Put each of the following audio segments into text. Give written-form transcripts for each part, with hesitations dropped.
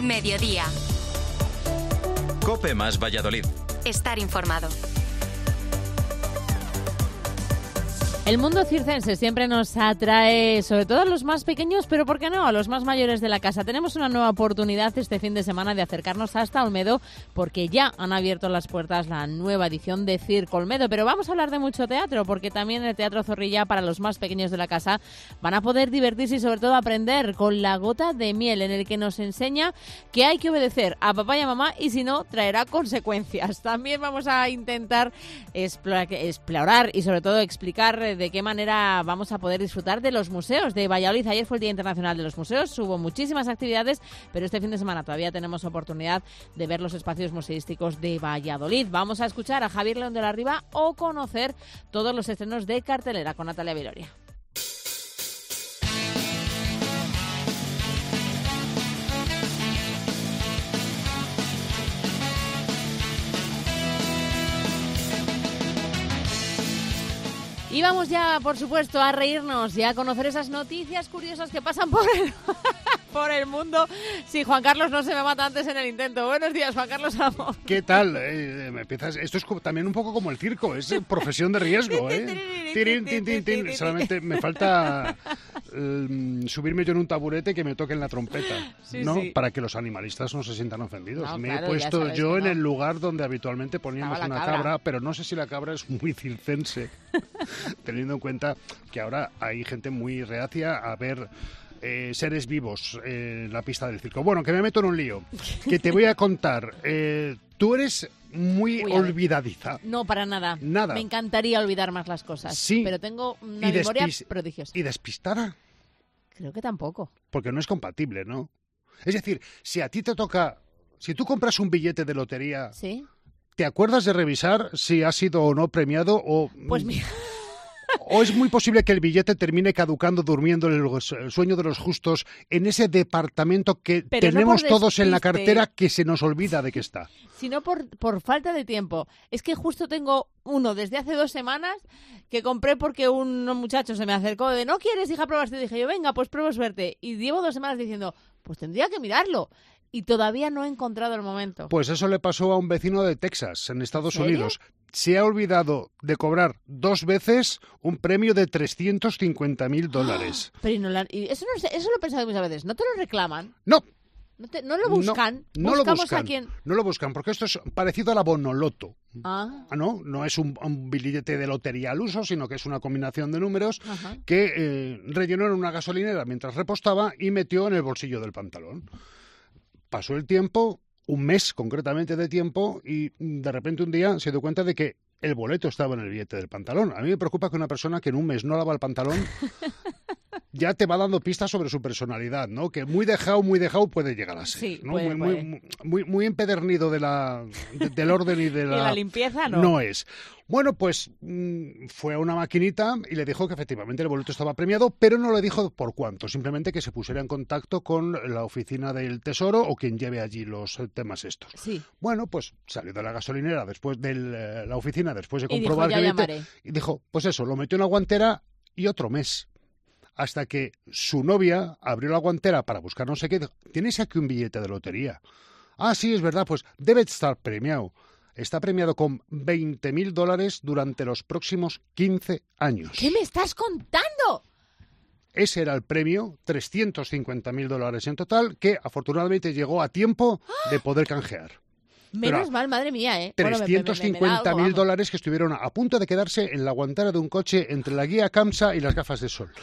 Mediodía. COPE más Valladolid. Estar informado. El mundo circense siempre nos atrae, sobre todo a los más pequeños, pero ¿por qué no? A los más mayores de la casa. Tenemos una nueva oportunidad este fin de semana de acercarnos hasta Olmedo, porque ya han abierto las puertas la nueva edición de Circo Olmedo. Pero vamos a hablar de mucho teatro, porque también en el Teatro Zorrilla, para los más pequeños de la casa, van a poder divertirse y sobre todo aprender con La Gota de Miel, en el que nos enseña que hay que obedecer a papá y a mamá y si no, traerá consecuencias. También vamos a intentar explorar y sobre todo explicar de qué manera vamos a poder disfrutar de los museos de Valladolid. Ayer fue el Día Internacional de los Museos, hubo muchísimas actividades, pero este fin de semana todavía tenemos oportunidad de ver los espacios museísticos de Valladolid. Vamos a escuchar a Javier León de la Riva o conocer todos los estrenos de cartelera con Natalia Viloria. Y vamos ya, por supuesto, a reírnos y a conocer esas noticias curiosas que pasan por el mundo. Si Juan Carlos no se me mata antes en el intento. Buenos días, Juan Carlos Amo. ¿Qué tal? Esto es también un poco como el circo, es profesión de riesgo, ¿eh? Tirín, tin, tin, tin. Solamente me falta subirme yo en un taburete que me toquen la trompeta, sí, ¿no? Sí. Para que los animalistas no se sientan ofendidos. No, me claro, he puesto yo en no. el lugar donde habitualmente poníamos una cabra, pero no sé si la cabra es muy circense, teniendo en cuenta que ahora hay gente muy reacia a ver seres vivos en la pista del circo. Bueno, que me meto en un lío, que te voy a contar. Tú eres muy olvidadiza. No, para nada. Nada. Me encantaría olvidar más las cosas. Sí. Pero tengo una memoria prodigiosa. ¿Y despistada? Creo que tampoco. Porque no es compatible, ¿no? Es decir, si a ti te toca... Si tú compras un billete de lotería... ¿Sí? ¿Te acuerdas de revisar si ha sido o no premiado o...? Pues mira... ¿O es muy posible que el billete termine caducando durmiendo el sueño de los justos en ese departamento que tenemos no todos en la cartera que se nos olvida de que está? Sino por falta de tiempo. Es que justo tengo uno desde hace 2 semanas que compré porque un muchacho se me acercó de ¿no quieres, hija, probaste? Y dije yo, venga, pues pruebo suerte. Y llevo 2 semanas diciendo, pues tendría que mirarlo. Y todavía no he encontrado el momento. Pues eso le pasó a un vecino de Texas, en Estados Unidos. Se ha olvidado de cobrar 2 veces un premio de $350,000. Pero eso lo he pensado muchas veces. ¿No te lo reclaman? No. ¿No lo buscan? No lo buscan. ¿A quién? No lo buscan, porque esto es parecido a la Bonoloto. No es un billete de lotería al uso, sino que es una combinación de números que rellenó en una gasolinera mientras repostaba y metió en el bolsillo del pantalón. Pasó el tiempo, un mes concretamente de tiempo, y de repente un día se dio cuenta de que el boleto estaba en el billete del pantalón. A mí me preocupa que una persona que en un mes no lava el pantalón ya te va dando pistas sobre su personalidad, ¿no? Que muy dejado puede llegar a ser, sí, ¿no? Puede. Muy empedernido del orden y de ¿Y la limpieza no? No es. Bueno, pues fue a una maquinita y le dijo que efectivamente el boleto estaba premiado, pero no le dijo por cuánto, simplemente que se pusiera en contacto con la oficina del Tesoro o quien lleve allí los temas estos. Sí. Bueno, pues salió de la gasolinera después de la oficina, después de comprobar que llamaré. Y dijo, pues eso, lo metió en la guantera y otro mes. Hasta que su novia abrió la guantera para buscar no sé qué. ¿Tienes aquí un billete de lotería? Ah, sí, es verdad, pues debe estar premiado. Está premiado con $20,000 durante los próximos 15 años. ¿Qué me estás contando? Ese era el premio, $350,000 en total, que afortunadamente llegó a tiempo de poder canjear. Menos mal, madre mía, ¿eh? $350,000 que estuvieron a punto de quedarse en la guantera de un coche entre la guía Kamsa y las gafas de sol.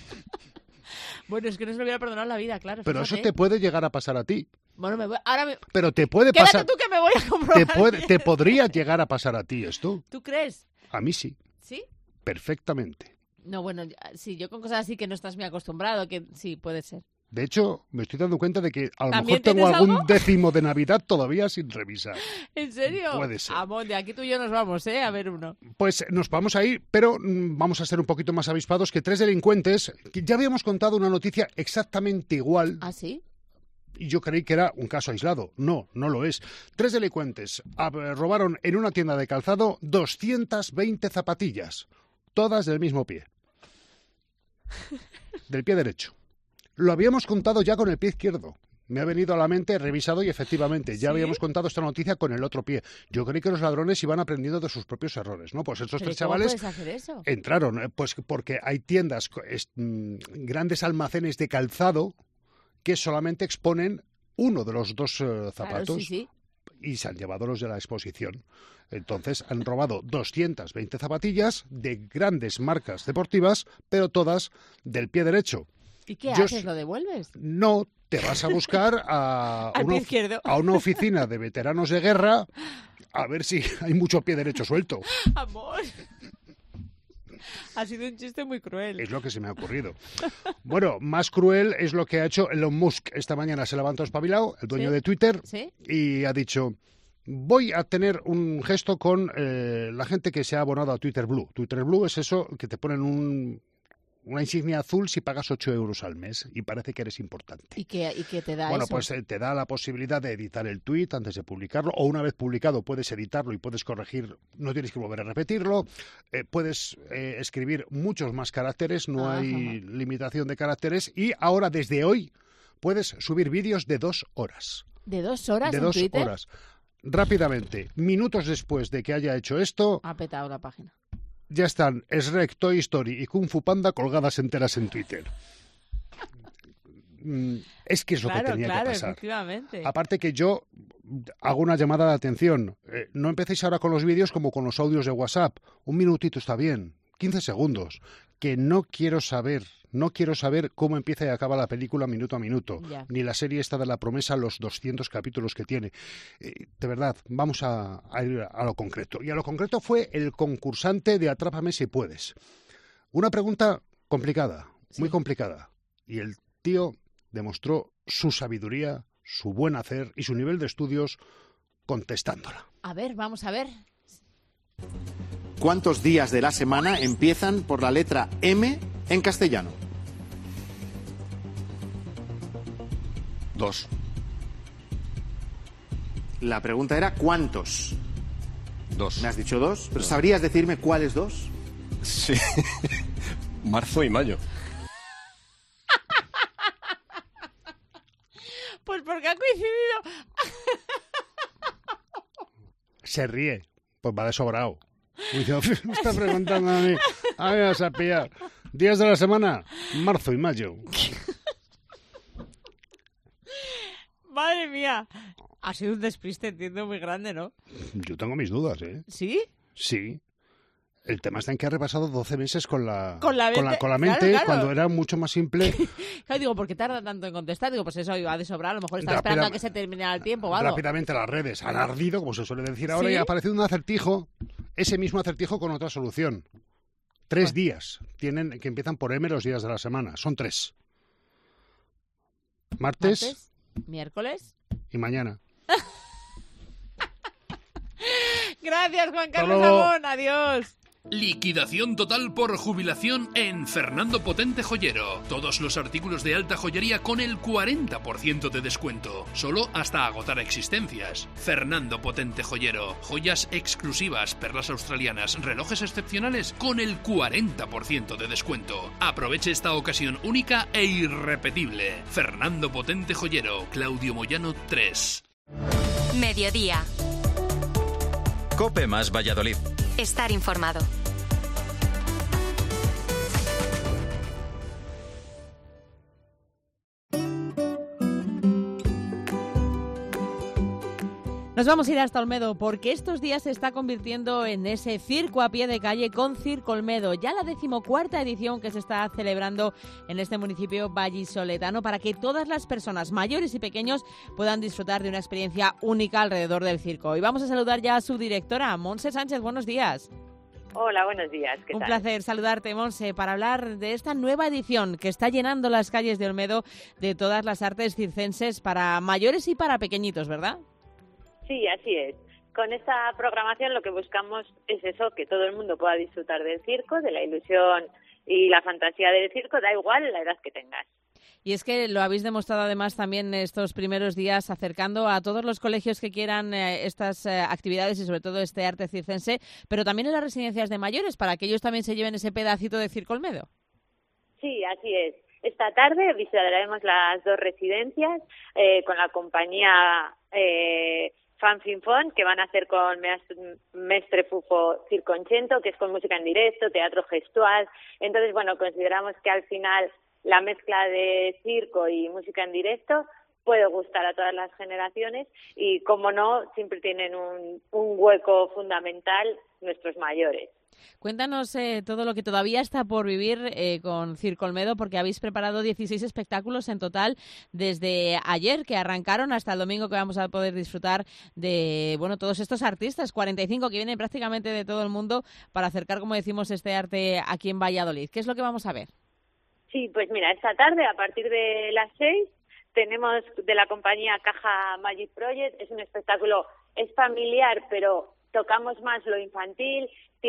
Bueno, es que no se lo hubiera perdonado la vida, claro. Pero fíjate. eso te puede llegar a pasar a ti. Bueno, Pero te puede Quédate pasar. tú que me voy a comprobar. Te podría llegar a pasar a ti esto. ¿Tú crees? A mí sí. ¿Sí? Perfectamente. No, bueno, sí, yo con cosas así que no estás muy acostumbrado, que sí, puede ser. De hecho, me estoy dando cuenta de que a lo ¿También mejor tengo tienes algún algo? décimo de Navidad todavía sin revisar. ¿En serio? Puede ser. Amor, de aquí tú y yo nos vamos, a ver uno. Pues nos vamos a ir, pero vamos a ser un poquito más avispados que 3 delincuentes, que ya habíamos contado una noticia exactamente igual. ¿Ah, sí? Y yo creí que era un caso aislado. No, no lo es. 3 delincuentes robaron en una tienda de calzado 220 zapatillas, todas del mismo pie. Del pie derecho. Lo habíamos contado ya con el pie izquierdo. me ha venido a la mente, he revisado y efectivamente ya habíamos contado esta noticia con el otro pie. Yo creí que los ladrones iban aprendiendo de sus propios errores, ¿no? Pues estos tres chavales ¿cómo puedes hacer eso? Entraron, pues porque hay tiendas, grandes almacenes de calzado que solamente exponen uno de los dos zapatos. Claro, sí. Y se han llevado los de la exposición. Entonces han robado 220 zapatillas de grandes marcas deportivas, pero todas del pie derecho. ¿Y qué haces? ¿Lo devuelves? No, te vas a buscar a una oficina de veteranos de guerra a ver si hay mucho pie derecho suelto. Amor. Ha sido un chiste muy cruel. Es lo que se me ha ocurrido. Bueno, más cruel es lo que ha hecho Elon Musk. Esta mañana se levantó espabilado, el dueño de Twitter, y ha dicho: voy a tener un gesto con la gente que se ha abonado a Twitter Blue. Twitter Blue es eso que te ponen una insignia azul si pagas 8 euros al mes y parece que eres importante. ¿Y qué te da bueno, eso? Pues te da la posibilidad de editar el tuit antes de publicarlo, o una vez publicado puedes editarlo y puedes corregir, no tienes que volver a repetirlo, puedes escribir muchos más caracteres, no hay limitación de caracteres, y ahora desde hoy puedes subir vídeos de 2 horas. ¿De 2 horas de en 2 Twitter? horas. Rápidamente, minutos después de que haya hecho esto, ha petado la página. Ya están Shrek, Toy Story y Kung Fu Panda colgadas enteras en Twitter. Es que es lo que tenía que pasar. Efectivamente. Aparte que yo hago una llamada de atención. No empecéis ahora con los vídeos como con los audios de WhatsApp. 1 minutito está bien, 15 segundos. Que no quiero saber cómo empieza y acaba la película minuto a minuto. Ni la serie esta de La Promesa, los 200 capítulos que tiene. De verdad, vamos a ir a lo concreto. Y a lo concreto fue el concursante de Atrápame si puedes. Una pregunta complicada, muy complicada. Y el tío demostró su sabiduría, su buen hacer y su nivel de estudios contestándola. A ver, vamos a ver. ¿Cuántos días de la semana empiezan por la letra M en castellano? 2. La pregunta era ¿cuántos? 2. Me has dicho 2, pero ¿sabrías decirme cuáles 2? Sí. Marzo y mayo. Pues porque ha coincidido. Se ríe, pues va de sobrado. Me está preguntando a mí. A mí me vas a pillar. Días de la semana, marzo y mayo. Madre mía. Ha sido un despiste, entiendo, muy grande, ¿no? Yo tengo mis dudas, ¿eh? ¿Sí? Sí. El tema está en que ha repasado 12 meses con la claro, mente claro. Cuando era mucho más simple. Claro, digo, ¿por qué tarda tanto en contestar? Digo, pues eso iba de sobrar, a lo mejor está esperando a que se terminara el tiempo o algo. Rápidamente las redes han ardido, como se suele decir ahora, y ha aparecido un acertijo, ese mismo acertijo con otra solución. 3 días tienen que empiezan por M los días de la semana. Son 3. Martes, miércoles y mañana. Gracias, Juan Carlos Ramón. Adiós. Liquidación total por jubilación en Fernando Potente Joyero. Todos los artículos de alta joyería con el 40% de descuento. Solo hasta agotar existencias. Fernando Potente Joyero. Joyas exclusivas, perlas australianas, relojes excepcionales con el 40% de descuento. Aproveche esta ocasión única e irrepetible. Fernando Potente Joyero. Claudio Moyano 3. Mediodía. COPE más Valladolid. Estar informado. Nos vamos a ir hasta Olmedo porque estos días se está convirtiendo en ese circo a pie de calle con Circo Olmedo, ya la 14ª edición que se está celebrando en este municipio vallisoletano para que todas las personas mayores y pequeños puedan disfrutar de una experiencia única alrededor del circo. Y vamos a saludar ya a su directora, Montse Sánchez. Buenos días. Hola, buenos días. ¿Qué tal? Un placer saludarte, Montse, para hablar de esta nueva edición que está llenando las calles de Olmedo de todas las artes circenses para mayores y para pequeñitos, ¿verdad? Sí, así es. Con esta programación lo que buscamos es eso, que todo el mundo pueda disfrutar del circo, de la ilusión y la fantasía del circo, da igual la edad que tengas. Y es que lo habéis demostrado además también estos primeros días acercando a todos los colegios que quieran estas actividades y sobre todo este arte circense, pero también en las residencias de mayores para que ellos también se lleven ese pedacito de Circo Olmedo. Sí, así es. esta tarde visitaremos las 2 residencias con la compañía Fanfinfon, que van a hacer con Mestre Fufo Circoncento, que es con música en directo, teatro gestual. Entonces, bueno, consideramos que al final la mezcla de circo y música en directo puede gustar a todas las generaciones y, como no, siempre tienen un hueco fundamental nuestros mayores. Cuéntanos todo lo que todavía está por vivir con Circo Olmedo, porque habéis preparado 16 espectáculos en total desde ayer, que arrancaron, hasta el domingo, que vamos a poder disfrutar de todos estos artistas, 45 que vienen prácticamente de todo el mundo para acercar, como decimos, este arte aquí en Valladolid. ¿Qué es lo que vamos a ver? Sí, pues mira, esta tarde a partir de las 6 tenemos de la compañía Caja Magic Project. Es un espectáculo, es familiar, pero tocamos más lo infantil,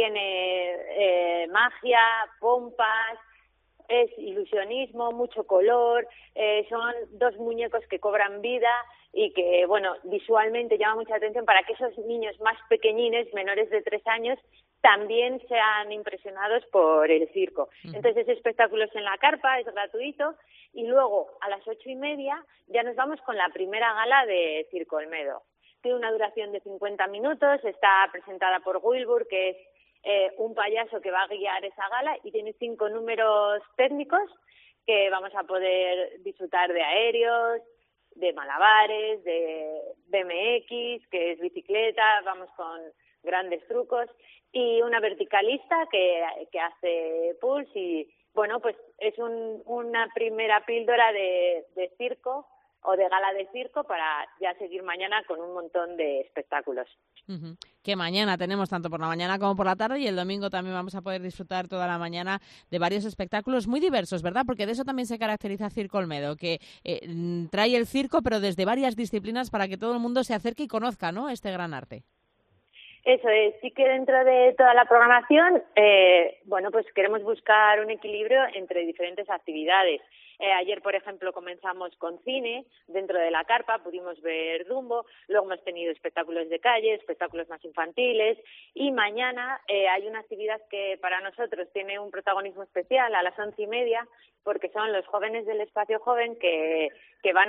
tiene magia, pompas, es ilusionismo, mucho color, son 2 muñecos que cobran vida y que, visualmente llama mucha atención para que esos niños más pequeñines, menores de 3 años, también sean impresionados por el circo. Entonces, ese espectáculo es en la carpa, es gratuito, y luego a las 8:30 ya nos vamos con la primera gala de Circo Olmedo. Tiene una duración de 50 minutos, está presentada por Wilbur, que es un payaso que va a guiar esa gala, y tiene 5 números técnicos que vamos a poder disfrutar de aéreos, de malabares, de BMX, que es bicicleta, vamos con grandes trucos, y una verticalista que hace pulse, y pues es una primera píldora de circo o de gala de circo para ya seguir mañana con un montón de espectáculos. Que mañana tenemos tanto por la mañana como por la tarde, y el domingo también vamos a poder disfrutar toda la mañana de varios espectáculos muy diversos, ¿verdad? Porque de eso también se caracteriza Circo Olmedo, que trae el circo pero desde varias disciplinas para que todo el mundo se acerque y conozca, ¿no?, este gran arte. Eso es, sí que dentro de toda la programación, pues queremos buscar un equilibrio entre diferentes actividades. Ayer, por ejemplo, comenzamos con cine dentro de la carpa, pudimos ver Dumbo, luego hemos tenido espectáculos de calle, espectáculos más infantiles, y mañana hay una actividad que para nosotros tiene un protagonismo especial a las 11:30, porque son los jóvenes del Espacio Joven que van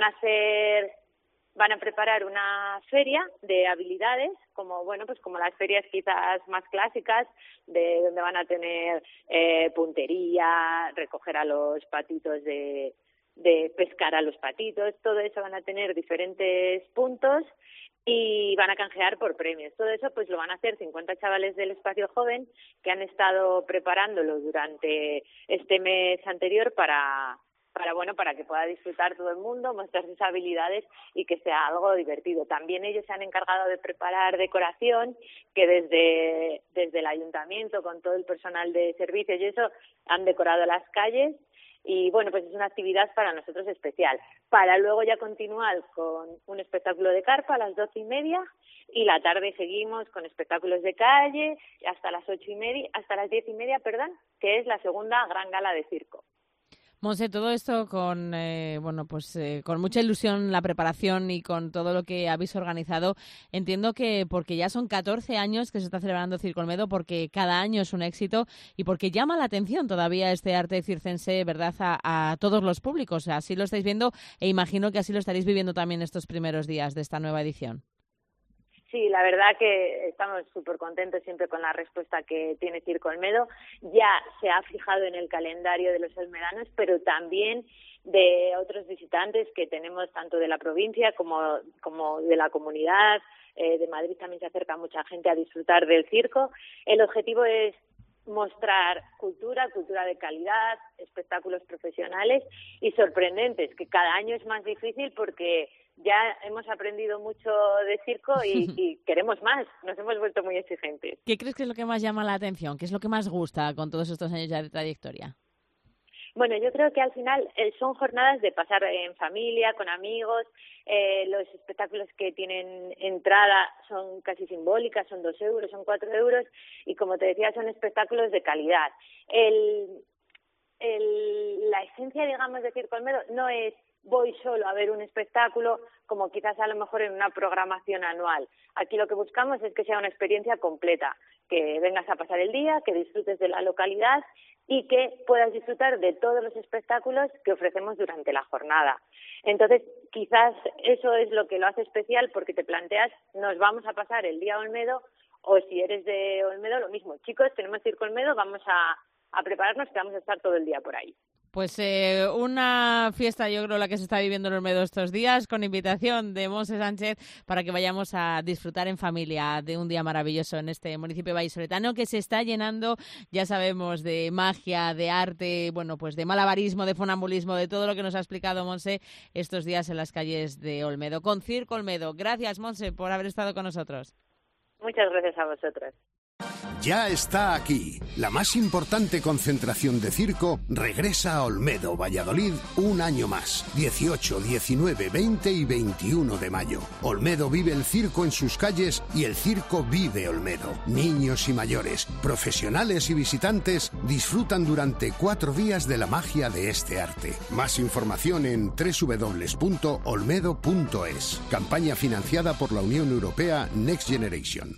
a preparar una feria de habilidades, como las ferias quizás más clásicas, de donde van a tener puntería, recoger a los patitos, de pescar a los patitos, todo eso van a tener diferentes puntos y van a canjear por premios. Todo eso pues lo van a hacer 50 chavales del Espacio Joven que han estado preparándolo durante este mes anterior para que pueda disfrutar todo el mundo, mostrar sus habilidades y que sea algo divertido. También ellos se han encargado de preparar decoración, que desde el ayuntamiento, con todo el personal de servicios y eso, han decorado las calles, y pues es una actividad para nosotros especial. Para luego ya continuar con un espectáculo de carpa a las 12:30, y la tarde seguimos con espectáculos de calle hasta las 10:30, que es la segunda gran gala de circo. Monse, todo esto con mucha ilusión, la preparación y con todo lo que habéis organizado. Entiendo que porque ya son 14 años que se está celebrando Circo Olmedo, porque cada año es un éxito y porque llama la atención todavía este arte circense, ¿verdad?, a todos los públicos. Así lo estáis viendo e imagino que así lo estaréis viviendo también estos primeros días de esta nueva edición. Sí, la verdad que estamos súper contentos siempre con la respuesta que tiene Circo Olmedo. Ya se ha fijado en el calendario de los olmedanos, pero también de otros visitantes que tenemos tanto de la provincia como de la comunidad. De Madrid también se acerca mucha gente a disfrutar del circo. El objetivo es mostrar cultura de calidad, espectáculos profesionales y sorprendentes, que cada año es más difícil porque ya hemos aprendido mucho de circo y queremos más, nos hemos vuelto muy exigentes. ¿Qué crees que es lo que más llama la atención? ¿Qué es lo que más gusta con todos estos años ya de trayectoria? Bueno, yo creo que al final son jornadas de pasar en familia, con amigos. Los espectáculos que tienen entrada son casi simbólicas, son 2 euros, son 4 euros, y como te decía, son espectáculos de calidad. La esencia, digamos, de Circo Olmedo no es voy solo a ver un espectáculo, como quizás a lo mejor en una programación anual. Aquí lo que buscamos es que sea una experiencia completa, que vengas a pasar el día, que disfrutes de la localidad, y que puedas disfrutar de todos los espectáculos que ofrecemos durante la jornada. Entonces, quizás eso es lo que lo hace especial, porque te planteas, nos vamos a pasar el día a Olmedo, o si eres de Olmedo, lo mismo. Chicos, tenemos Circo Olmedo, vamos a prepararnos, que vamos a estar todo el día por ahí. Pues una fiesta, yo creo, la que se está viviendo en Olmedo estos días, con invitación de Montse Sánchez para que vayamos a disfrutar en familia de un día maravilloso en este municipio vallisoletano, que se está llenando, ya sabemos, de magia, de arte, bueno, pues de malabarismo, de funambulismo, de todo lo que nos ha explicado Montse estos días en las calles de Olmedo, con Circo Olmedo. Gracias, Montse, por haber estado con nosotros. Muchas gracias a vosotros. Ya está aquí. La más importante concentración de circo regresa a Olmedo, Valladolid, un año más. 18, 19, 20 y 21 de mayo. Olmedo vive el circo en sus calles y el circo vive Olmedo. Niños y mayores, profesionales y visitantes disfrutan durante 4 días de la magia de este arte. Más información en www.olmedo.es. Campaña financiada por la Unión Europea Next Generation.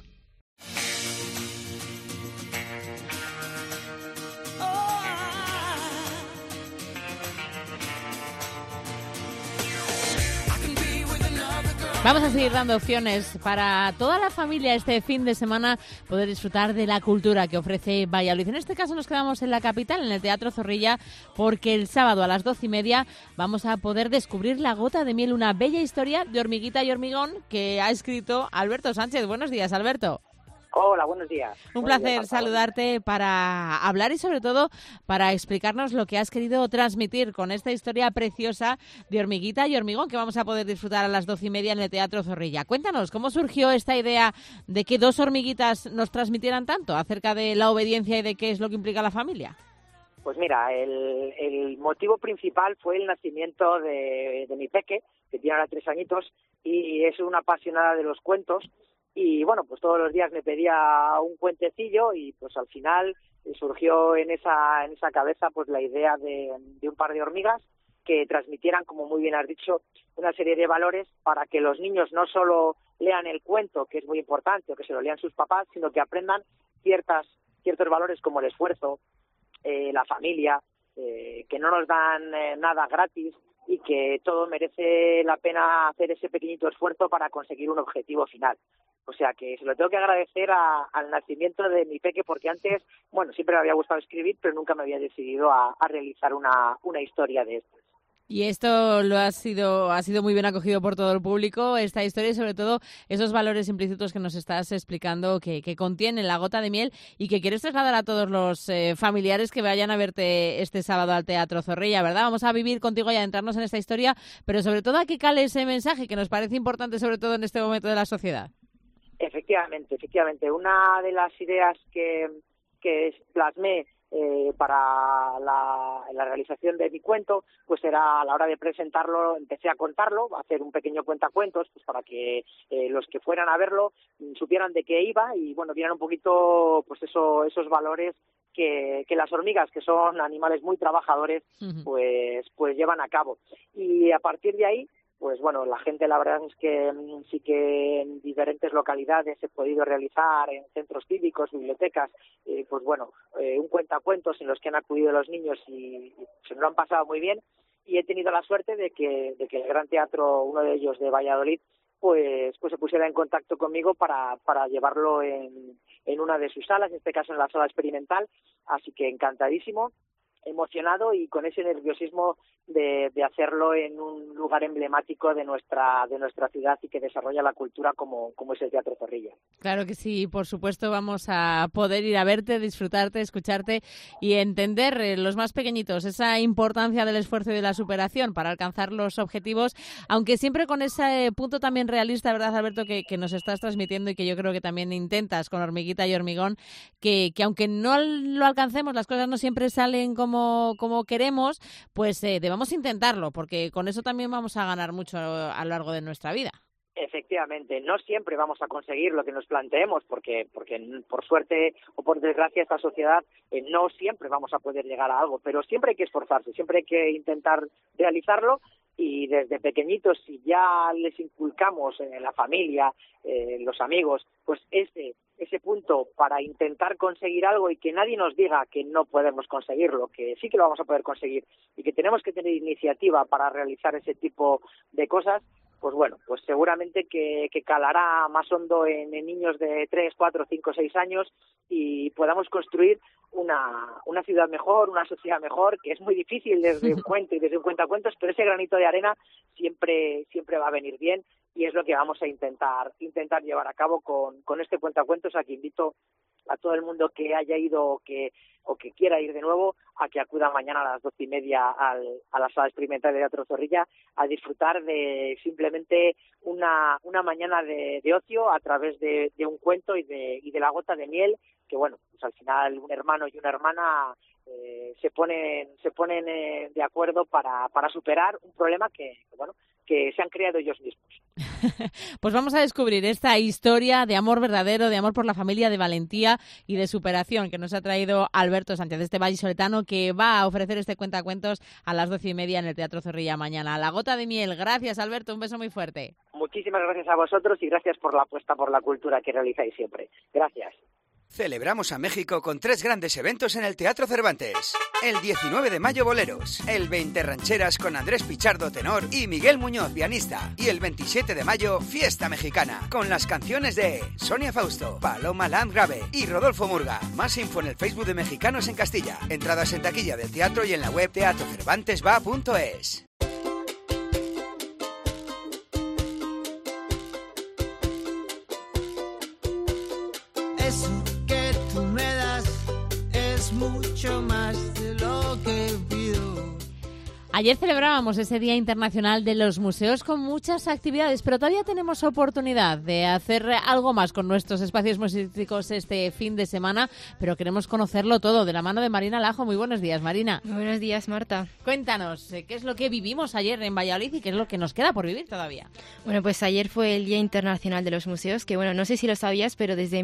Vamos a seguir dando opciones para toda la familia este fin de semana poder disfrutar de la cultura que ofrece Valladolid. En este caso nos quedamos en la capital, en el Teatro Zorrilla, porque el sábado a las 12:30 vamos a poder descubrir La Gota de Miel, una bella historia de hormiguita y hormigón que ha escrito Alberto Sánchez. Buenos días, Alberto. Hola, buenos días. Un placer saludarte para hablar y sobre todo para explicarnos lo que has querido transmitir con esta historia preciosa de hormiguita y hormigón que vamos a poder disfrutar a las 12:30 en el Teatro Zorrilla. Cuéntanos, ¿cómo surgió esta idea de que 2 hormiguitas nos transmitieran tanto acerca de la obediencia y de qué es lo que implica la familia? Pues mira, el motivo principal fue el nacimiento de mi peque, que tiene ahora 3 añitos, y es una apasionada de los cuentos. Y bueno, pues todos los días me pedía un cuentecillo y pues al final surgió en esa cabeza pues la idea de un par de hormigas que transmitieran, como muy bien has dicho, una serie de valores para que los niños no solo lean el cuento, que es muy importante, o que se lo lean sus papás, sino que aprendan ciertos valores como el esfuerzo, la familia, que no nos dan nada gratis y que todo merece la pena hacer ese pequeñito esfuerzo para conseguir un objetivo final. O sea que se lo tengo que agradecer al nacimiento de mi peque, porque antes, bueno, siempre me había gustado escribir, pero nunca me había decidido a realizar una historia de estas. Y esto ha sido muy bien acogido por todo el público, esta historia, y sobre todo esos valores implícitos que nos estás explicando que contiene La Gota de Miel y que quieres trasladar a todos los familiares que vayan a verte este sábado al Teatro Zorrilla, ¿verdad? Vamos a vivir contigo y a adentrarnos en esta historia, pero sobre todo a que cale ese mensaje que nos parece importante, sobre todo en este momento de la sociedad. Efectivamente. Una de las ideas que plasmé para la realización de mi cuento, pues era a la hora de presentarlo, empecé a contarlo, a hacer un pequeño cuentacuentos, pues para que los que fueran a verlo supieran de qué iba y bueno, vieran un poquito pues esos valores que las hormigas, que son animales muy trabajadores, pues llevan a cabo. Y a partir de ahí, pues bueno, la gente, la verdad es que sí que en diferentes localidades he podido realizar, en centros cívicos, bibliotecas, pues bueno, un cuentacuentos en los que han acudido los niños y se lo han pasado muy bien, y he tenido la suerte de que el Gran Teatro, uno de ellos de Valladolid, pues se pusiera en contacto conmigo para llevarlo en una de sus salas, en este caso en la sala experimental, así que encantadísimo, emocionado y con ese nerviosismo de hacerlo en un lugar emblemático de nuestra ciudad y que desarrolla la cultura como es el Teatro Zorrilla. Claro que sí, por supuesto vamos a poder ir a verte, disfrutarte, escucharte y entender los más pequeñitos esa importancia del esfuerzo y de la superación para alcanzar los objetivos, aunque siempre con ese punto también realista, ¿verdad, Alberto?, que nos estás transmitiendo y que yo creo que también intentas con Hormiguita y Hormigón, que aunque no lo alcancemos, las cosas no siempre salen como queremos, pues debemos intentarlo, porque con eso también vamos a ganar mucho a lo largo de nuestra vida. Efectivamente, no siempre vamos a conseguir lo que nos planteemos, porque por suerte o por desgracia esta sociedad no siempre vamos a poder llegar a algo, pero siempre hay que esforzarse, siempre hay que intentar realizarlo y desde pequeñitos, si ya les inculcamos en la familia, los amigos, pues ese punto para intentar conseguir algo y que nadie nos diga que no podemos conseguirlo, que sí que lo vamos a poder conseguir y que tenemos que tener iniciativa para realizar ese tipo de cosas, pues bueno, pues seguramente que calará más hondo en niños de 3, 4, 5, 6 años y podamos construir una ciudad mejor, una sociedad mejor, que es muy difícil desde un cuento y desde un cuentacuentos, pero ese granito de arena siempre va a venir bien y es lo que vamos a intentar llevar a cabo con este cuentacuentos, a que invito a todo el mundo que haya ido o que quiera ir de nuevo a que acuda mañana a las 12:30 a la sala experimental de Teatro Zorrilla a disfrutar de simplemente una mañana de ocio a través de un cuento y de la gota de miel, que bueno, pues al final un hermano y una hermana se ponen de acuerdo para superar un problema que se han creado ellos mismos. Pues vamos a descubrir esta historia de amor verdadero, de amor por la familia, de valentía y de superación que nos ha traído Alberto Sánchez, este vallisoletano que va a ofrecer este cuentacuentos a las 12:30 en el Teatro Zorrilla mañana. La gota de miel. Gracias, Alberto. Un beso muy fuerte. Muchísimas gracias a vosotros y gracias por la apuesta por la cultura que realizáis siempre. Gracias. Celebramos a México con 3 grandes eventos en el Teatro Cervantes. El 19 de mayo, boleros. El 20, rancheras con Andrés Pichardo, tenor, y Miguel Muñoz, pianista. Y el 27 de mayo, fiesta mexicana, con las canciones de Sonia Fausto, Paloma Landgrave y Rodolfo Murga. Más info en el Facebook de Mexicanos en Castilla. Entradas en taquilla del teatro y en la web teatrocervantesva.es. Eso que tú me das es mucho más de lo que pido. Ayer celebrábamos ese Día Internacional de los Museos con muchas actividades, pero todavía tenemos oportunidad de hacer algo más con nuestros espacios museísticos este fin de semana, pero queremos conocerlo todo de la mano de Marina Lajo. Muy buenos días, Marina. Muy buenos días, Marta. Cuéntanos, ¿qué es lo que vivimos ayer en Valladolid y qué es lo que nos queda por vivir todavía? Bueno, pues ayer fue el Día Internacional de los Museos, que bueno, no sé si lo sabías, pero desde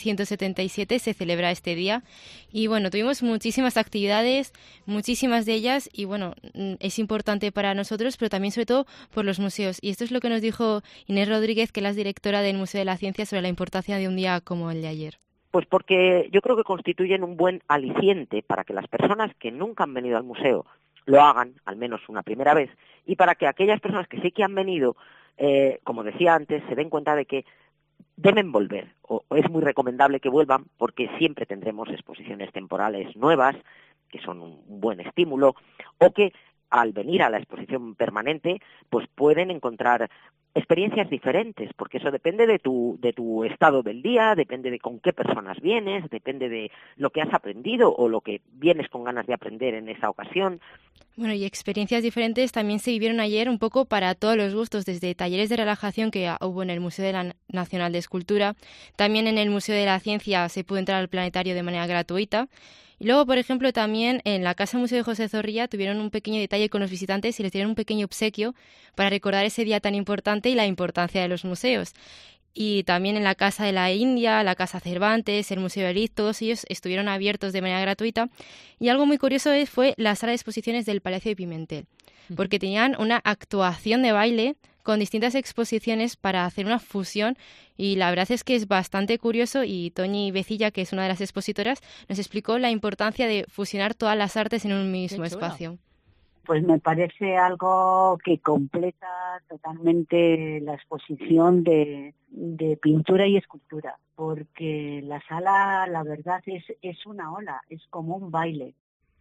1977 se celebra este día. Y bueno, tuvimos muchísimas actividades, muchísimas de ellas, y bueno, es importante para nosotros, pero también sobre todo por los museos. Y esto es lo que nos dijo Inés Rodríguez, que es la directora del Museo de la Ciencia, sobre la importancia de un día como el de ayer. Pues porque yo creo que constituyen un buen aliciente para que las personas que nunca han venido al museo lo hagan, al menos una primera vez, y para que aquellas personas que sí que han venido, como decía antes, se den cuenta de que deben volver, o es muy recomendable que vuelvan, porque siempre tendremos exposiciones temporales nuevas, que son un buen estímulo, o que al venir a la exposición permanente, pues pueden encontrar experiencias diferentes, porque eso depende de tu estado del día, depende de con qué personas vienes, depende de lo que has aprendido o lo que vienes con ganas de aprender en esa ocasión. Bueno, y experiencias diferentes también se vivieron ayer un poco para todos los gustos, desde talleres de relajación que hubo en el Museo Nacional de Escultura, también en el Museo de la Ciencia se pudo entrar al planetario de manera gratuita. Y luego, por ejemplo, también en la Casa Museo de José Zorrilla tuvieron un pequeño detalle con los visitantes y les dieron un pequeño obsequio para recordar ese día tan importante y la importancia de los museos. Y también en la Casa de la India, la Casa Cervantes, el Museo de Liz, todos ellos estuvieron abiertos de manera gratuita. Y algo muy curioso fue la sala de exposiciones del Palacio de Pimentel, porque tenían una actuación de baile con distintas exposiciones para hacer una fusión, y la verdad es que es bastante curioso, y Toñi Becilla, que es una de las expositoras, nos explicó la importancia de fusionar todas las artes en un mismo espacio. Pues me parece algo que completa totalmente la exposición de pintura y escultura, porque la sala, la verdad, es una ola, es como un baile.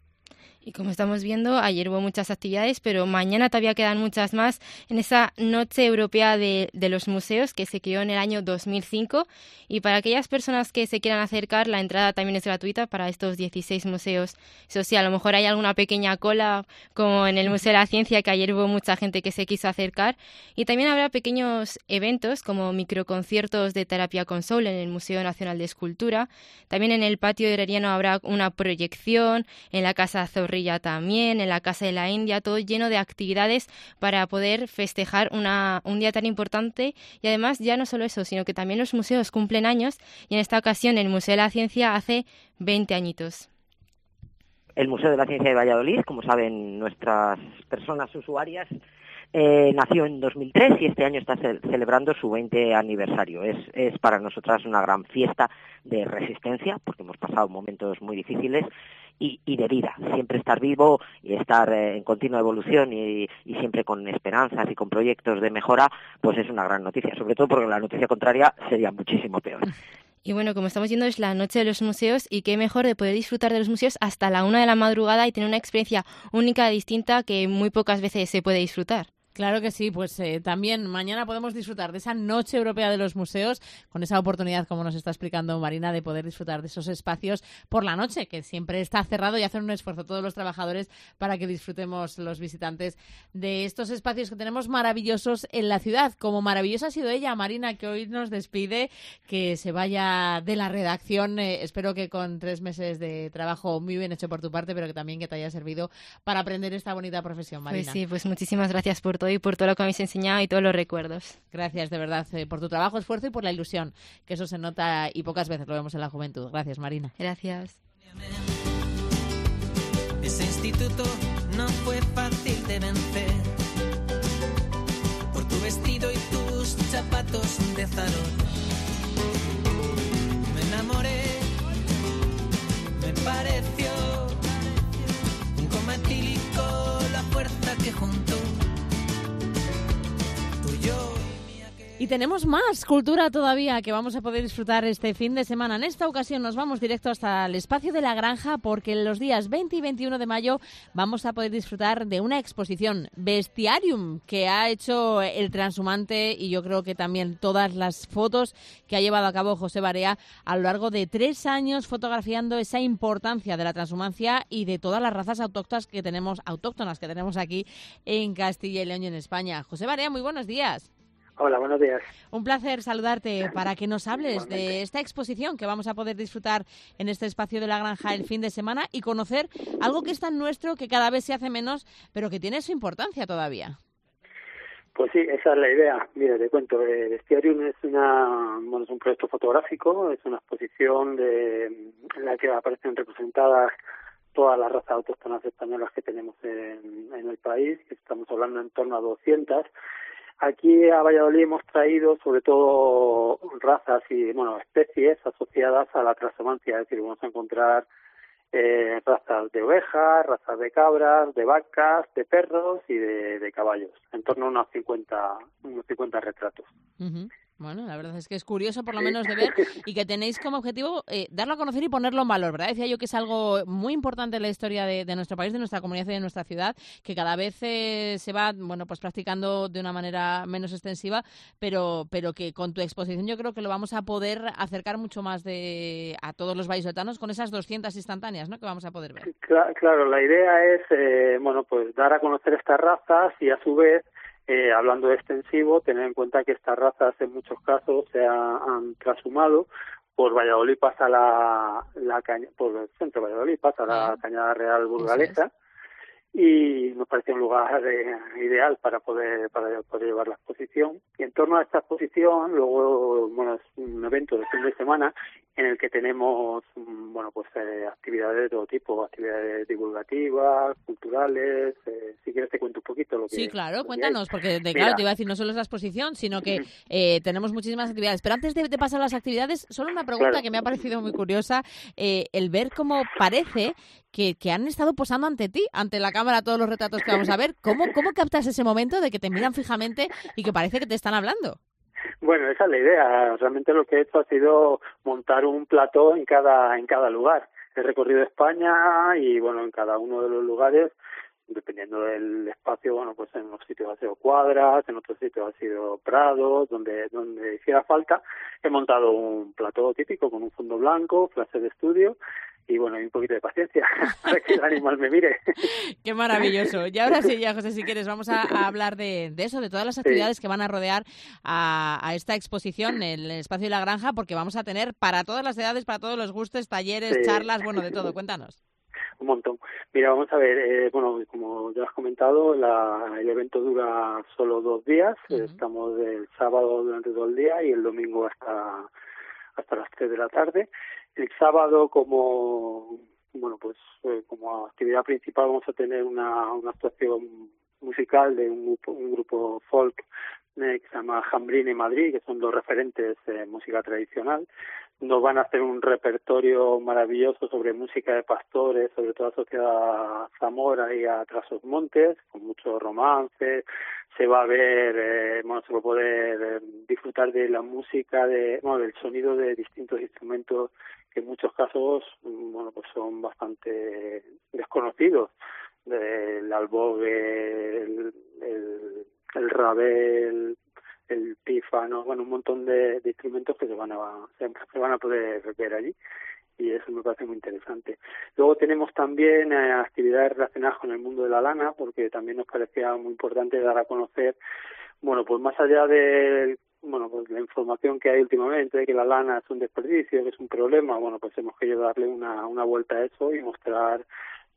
Y como estamos viendo, ayer hubo muchas actividades, pero mañana todavía quedan muchas más en esa Noche Europea de los Museos que se creó en el año 2005. Y para aquellas personas que se quieran acercar, la entrada también es gratuita para estos 16 museos. Eso sí, a lo mejor hay alguna pequeña cola, como en el Museo de la Ciencia, que ayer hubo mucha gente que se quiso acercar. Y también habrá pequeños eventos como microconciertos de terapia con soul en el Museo Nacional de Escultura. También en el patio herreriano habrá una proyección, en la Casa Zorrilla también, en la Casa de la India, todo lleno de actividades para poder festejar un día tan importante. Y además ya no solo eso, sino que también los museos cumplen años, y en esta ocasión el Museo de la Ciencia hace 20 añitos. El Museo de la Ciencia de Valladolid, como saben nuestras personas usuarias, nació en 2003 y este año está celebrando su 20 aniversario. Es para nosotras una gran fiesta de resistencia, porque hemos pasado momentos muy difíciles, y de vida. Siempre estar vivo y estar en continua evolución y siempre con esperanzas y con proyectos de mejora, pues es una gran noticia, sobre todo porque la noticia contraria sería muchísimo peor. Y bueno, como estamos viendo, es la noche de los museos y qué mejor de poder disfrutar de los museos hasta la 1 de la madrugada y tener una experiencia única, distinta, que muy pocas veces se puede disfrutar. Claro que sí, pues también mañana podemos disfrutar de esa Noche Europea de los Museos, con esa oportunidad, como nos está explicando Marina, de poder disfrutar de esos espacios por la noche, que siempre está cerrado, y hacen un esfuerzo todos los trabajadores para que disfrutemos los visitantes de estos espacios que tenemos maravillosos en la ciudad. Como maravillosa ha sido ella, Marina, que hoy nos despide, que se vaya de la redacción. Espero que con 3 meses de trabajo muy bien hecho por tu parte, pero que también que te haya servido para aprender esta bonita profesión, Marina. Pues sí, pues muchísimas gracias por todo y por todo lo que me habéis enseñado y todos los recuerdos. Gracias, de verdad, por tu trabajo, esfuerzo y por la ilusión, que eso se nota y pocas veces lo vemos en la juventud. Gracias, Marina. Gracias. Ese instituto no fue fácil de vencer. Por tu vestido y tus zapatos de zarón. Me enamoré, me pareció un coma etílico la fuerza que juntó. Y tenemos más cultura todavía que vamos a poder disfrutar este fin de semana. En esta ocasión nos vamos directo hasta el espacio de la Granja, porque los días 20 y 21 de mayo vamos a poder disfrutar de una exposición, Bestiarium, que ha hecho el transhumante, y yo creo que también todas las fotos que ha llevado a cabo José Barea a lo largo de 3 años, fotografiando esa importancia de la transhumancia y de todas las razas autóctonas que tenemos aquí en Castilla y León y en España. José Barea, muy buenos días. Hola, buenos días. Un placer saludarte para que nos hables de esta exposición que vamos a poder disfrutar en este espacio de la Granja el fin de semana y conocer algo que es tan nuestro, que cada vez se hace menos, pero que tiene su importancia todavía. Pues sí, esa es la idea. Mira, te cuento, Bestiarium es es un proyecto fotográfico, es una exposición en la que aparecen representadas todas las razas autóctonas españolas que tenemos en el país, que estamos hablando en torno a 200. Aquí a Valladolid hemos traído sobre todo razas y especies asociadas a la transhumancia, es decir, vamos a encontrar razas de ovejas, razas de cabras, de vacas, de perros y de caballos, en torno a unos 50 retratos. Uh-huh. Bueno, la verdad es que es curioso por lo menos de ver, y que tenéis como objetivo darlo a conocer y ponerlo en valor, ¿verdad? Decía yo que es algo muy importante en la historia de nuestro país, de nuestra comunidad y de nuestra ciudad, que cada vez se va pues practicando de una manera menos extensiva, pero que con tu exposición yo creo que lo vamos a poder acercar mucho más a todos los vallisoletanos con esas 200 instantáneas, ¿no?, que vamos a poder ver. Claro, la idea es pues dar a conocer estas razas y a su vez, hablando de extensivo, tener en cuenta que estas razas en muchos casos se han transhumado. Por Valladolid pasa por el centro de Valladolid pasa la Cañada Real burgalesa, y nos parece un lugar ideal para poder llevar la exposición. Y en torno a esta exposición, luego es un evento de fin de semana en el que tenemos actividades de todo tipo, actividades divulgativas, culturales. Si quieres te cuento un poquito lo que... Sí, claro, cuéntanos, porque claro, te iba a decir, no solo es la exposición, sino que tenemos muchísimas actividades. Pero antes de pasar a las actividades, solo una pregunta que me ha parecido muy curiosa, el ver cómo parece que han estado posando ante ti, ante la cámara, todos los retratos que vamos a ver. ¿Cómo captas ese momento de que te miran fijamente y que parece que te están hablando? Bueno, esa es la idea. Realmente lo que he hecho ha sido montar un plató en cada lugar. He recorrido España y, en cada uno de los lugares, dependiendo del espacio, en unos sitios ha sido cuadras, en otros sitios ha sido prados, donde hiciera falta. He montado un plató típico con un fondo blanco, flashes de estudio, y un poquito de paciencia para que el animal me mire. Qué maravilloso. Y ahora sí, ya José, si quieres, vamos a hablar de eso, de todas las actividades que van a rodear a esta exposición en el espacio de la Granja, porque vamos a tener para todas las edades, para todos los gustos, talleres, charlas, de todo. Cuéntanos. Un montón. Mira, vamos a ver, como ya has comentado, el evento dura solo 2 días. Uh-huh. Estamos el sábado durante todo el día y el domingo hasta las 3 de la tarde. El sábado, como actividad principal, vamos a tener una actuación musical de un grupo folk que se llama Jambrine Madrid, que son 2 referentes de música tradicional. Nos van a hacer un repertorio maravilloso sobre música de pastores, sobre todo asociada a Zamora y a Trasosmontes, con mucho romance. Se va a ver, se va a poder disfrutar de la música, del sonido de distintos instrumentos que en muchos casos, pues son bastante desconocidos. El albogue, el rabel, el pífano, un montón de instrumentos que se van a poder ver allí, y eso me parece muy interesante. Luego tenemos también actividades relacionadas con el mundo de la lana, porque también nos parecía muy importante dar a conocer, pues más allá de pues la información que hay últimamente de que la lana es un desperdicio, que es un problema, pues hemos querido darle una vuelta a eso y mostrar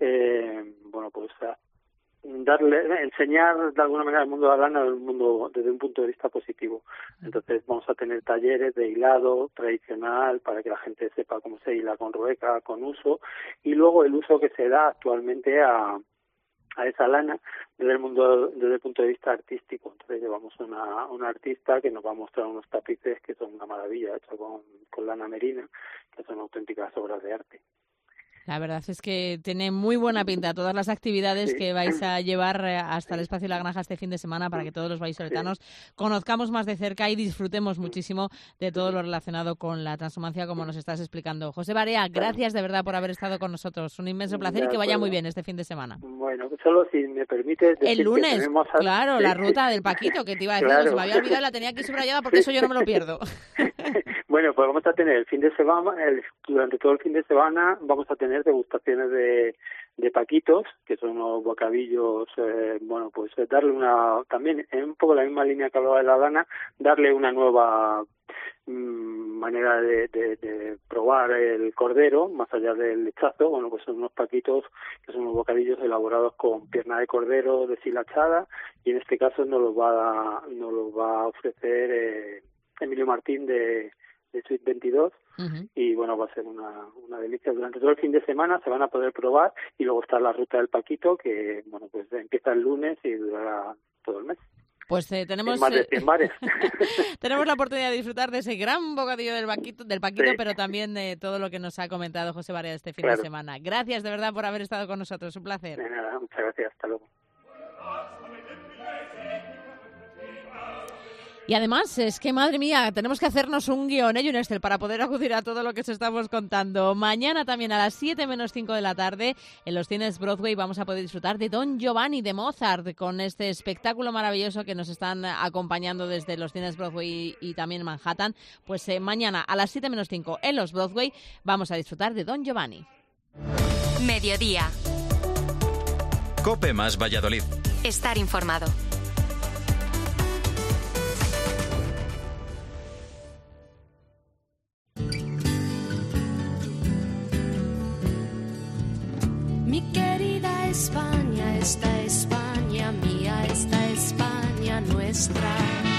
enseñar de alguna manera el mundo de la lana desde un punto de vista positivo. Entonces vamos a tener talleres de hilado tradicional para que la gente sepa cómo se hila con rueca, con uso, y luego el uso que se da actualmente a esa lana desde el punto de vista artístico. Entonces llevamos una artista que nos va a mostrar unos tapices que son una maravilla, hechos con lana merina, que son auténticas obras de arte. La verdad es que tiene muy buena pinta todas las actividades que vais a llevar hasta el Espacio La Granja este fin de semana, para que todos los vallisoletanos conozcamos más de cerca y disfrutemos muchísimo de todo lo relacionado con la transhumancia, como nos estás explicando. José Barea, gracias de verdad por haber estado con nosotros. Un inmenso placer y que vaya muy bien este fin de semana. Bueno, solo si me permites decir el lunes, que tenemos claro, la ruta del Paquito, que te iba a decir, se me había olvidado, la tenía aquí subrayada porque eso yo no me lo pierdo. Bueno, pues vamos a tener el fin de semana, durante todo el fin de semana vamos a tener degustaciones de paquitos, que son unos bocadillos, pues darle también en un poco la misma línea que hablaba de la lana, darle una nueva manera de probar el cordero, más allá del lechazo. Pues son unos paquitos que son unos bocadillos elaborados con pierna de cordero deshilachada, y en este caso nos los va a ofrecer Emilio Martín de Suite 22, y va a ser una delicia. Durante todo el fin de semana se van a poder probar, y luego está la ruta del Paquito, que pues empieza el lunes y durará todo el mes. Pues tenemos más de 100 bares. Tenemos la oportunidad de disfrutar de ese gran bocadillo del Paquito, pero también de todo lo que nos ha comentado José Barea este fin de semana. Gracias de verdad por haber estado con nosotros, un placer. De nada, muchas gracias, hasta luego. Y además, es que, madre mía, tenemos que hacernos un guión, un Excel, para poder acudir a todo lo que os estamos contando. Mañana también a las 7 menos 5 de la tarde, en los cines Broadway, vamos a poder disfrutar de Don Giovanni de Mozart, con este espectáculo maravilloso que nos están acompañando desde los cines Broadway y también Manhattan. Pues mañana a las 7 menos 5 en los Broadway vamos a disfrutar de Don Giovanni. Mediodía. COPE más Valladolid. Estar informado. Mi querida España, esta España mía, esta España nuestra.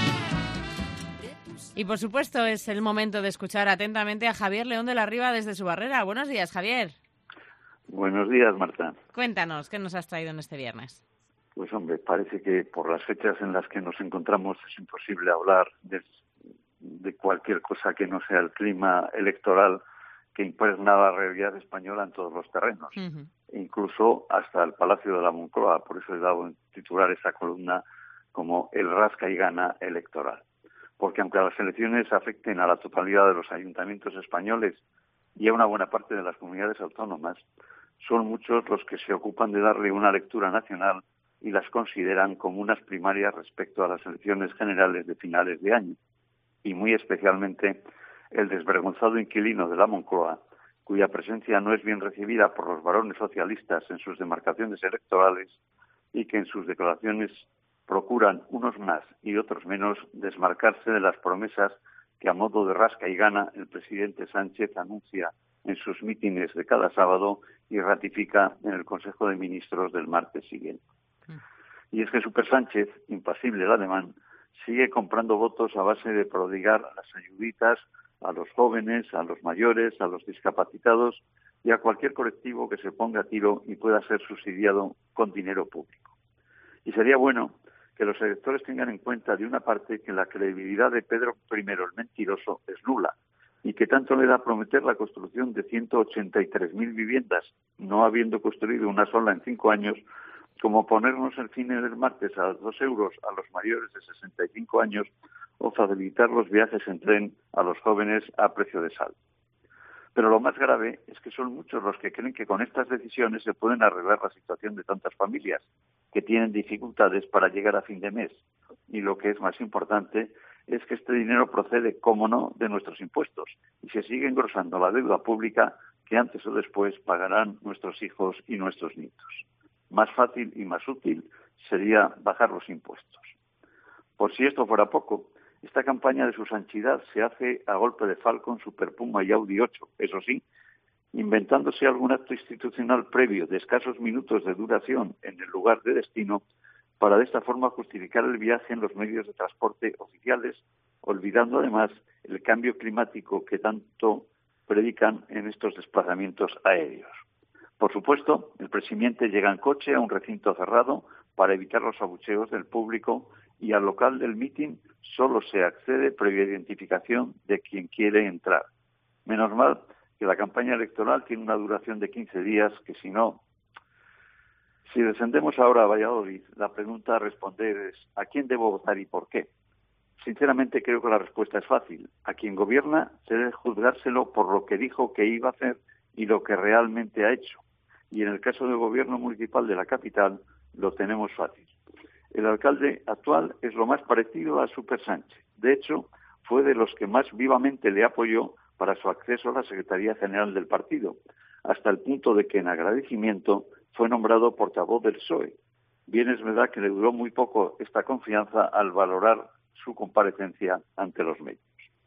Y por supuesto es el momento de escuchar atentamente a Javier León de la Riva desde su Barrera. Buenos días, Javier. Buenos días, Marta. Cuéntanos, ¿qué nos has traído en este viernes? Pues hombre, parece que por las fechas en las que nos encontramos es imposible hablar de cualquier cosa que no sea el clima electoral que impregna la realidad española en todos los terrenos, incluso hasta el Palacio de la Moncloa. Por eso he dado en titular esa columna como el rasca y gana electoral. Porque aunque las elecciones afecten a la totalidad de los ayuntamientos españoles y a una buena parte de las comunidades autónomas, son muchos los que se ocupan de darle una lectura nacional y las consideran como unas primarias respecto a las elecciones generales de finales de año, y muy especialmente el desvergonzado inquilino de la Moncloa, cuya presencia no es bien recibida por los varones socialistas en sus demarcaciones electorales y que en sus declaraciones procuran, unos más y otros menos, desmarcarse de las promesas que a modo de rasca y gana el presidente Sánchez anuncia en sus mítines de cada sábado y ratifica en el Consejo de Ministros del martes siguiente. Y es que Super Sánchez, impasible el alemán, sigue comprando votos a base de prodigar las ayuditas a los jóvenes, a los mayores, a los discapacitados y a cualquier colectivo que se ponga a tiro y pueda ser subsidiado con dinero público. Y sería bueno que los electores tengan en cuenta, de una parte, que la credibilidad de Pedro I el Mentiroso es nula, y que tanto le da prometer la construcción de 183.000 viviendas, no habiendo construido una sola en 5 años, como ponernos el cine del martes a 2 euros a los mayores de 65 años o facilitar los viajes en tren a los jóvenes a precio de sal. Pero lo más grave es que son muchos los que creen que con estas decisiones se pueden arreglar la situación de tantas familias que tienen dificultades para llegar a fin de mes. Y lo que es más importante es que este dinero procede, como no, de nuestros impuestos y se sigue engrosando la deuda pública que antes o después pagarán nuestros hijos y nuestros nietos. Más fácil y más útil sería bajar los impuestos. Por si esto fuera poco, esta campaña de su santidad se hace a golpe de Falcon, Super Puma y Audi 8, eso sí, inventándose algún acto institucional previo de escasos minutos de duración en el lugar de destino para de esta forma justificar el viaje en los medios de transporte oficiales, olvidando además el cambio climático que tanto predican en estos desplazamientos aéreos. Por supuesto, el presidente llega en coche a un recinto cerrado para evitar los abucheos del público y al local del mitin solo se accede previa identificación de quien quiere entrar. Menos mal que la campaña electoral tiene una duración de 15 días, que si no... Si descendemos ahora a Valladolid, la pregunta a responder es ¿a quién debo votar y por qué? Sinceramente creo que la respuesta es fácil. A quien gobierna se debe juzgárselo por lo que dijo que iba a hacer y lo que realmente ha hecho. Y en el caso del gobierno municipal de la capital lo tenemos fácil. El alcalde actual es lo más parecido a Super Sánchez. De hecho, fue de los que más vivamente le apoyó para su acceso a la Secretaría General del partido, hasta el punto de que en agradecimiento fue nombrado portavoz del PSOE. Bien es verdad que le duró muy poco esta confianza al valorar su comparecencia ante los medios.